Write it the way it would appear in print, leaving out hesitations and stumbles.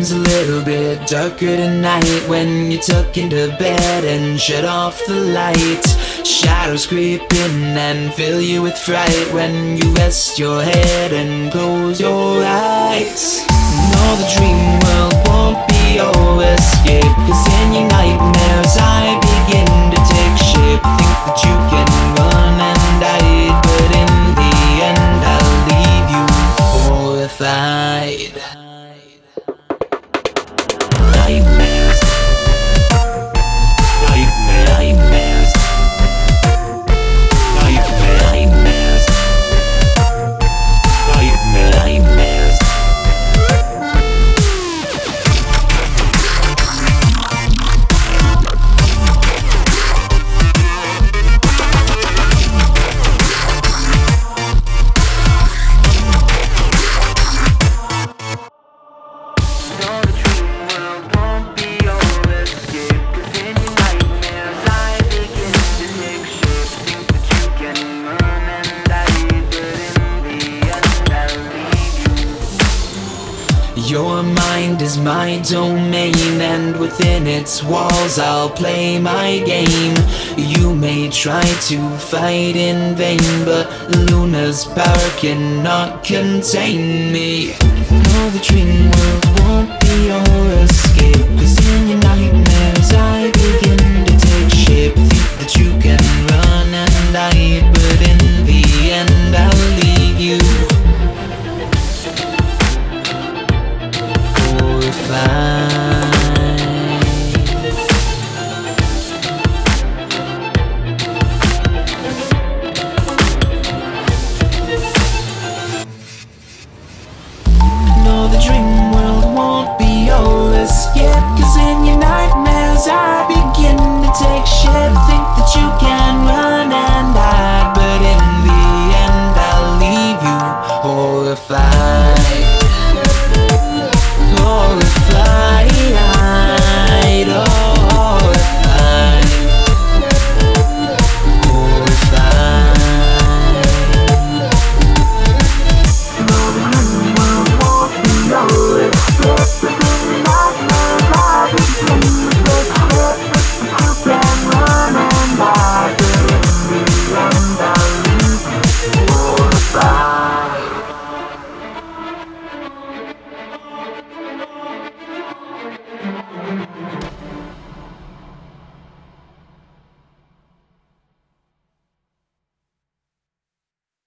seems a little bit darker tonight when you tuck into bed and shut off the light. Shadows creep in and fill you with fright when you rest your head and close your eyes. No, the dream world won't be your escape, 'cause in your nightmares I begin to take shape. Think that you can run and hide, but in the end I'll leave you horrified. Nightmares, nightmares, nightmares, nightmares. Your mind is my domain, and within its walls I'll play my game. You may try to fight in vain, but Luna's power cannot contain me. No, the dream world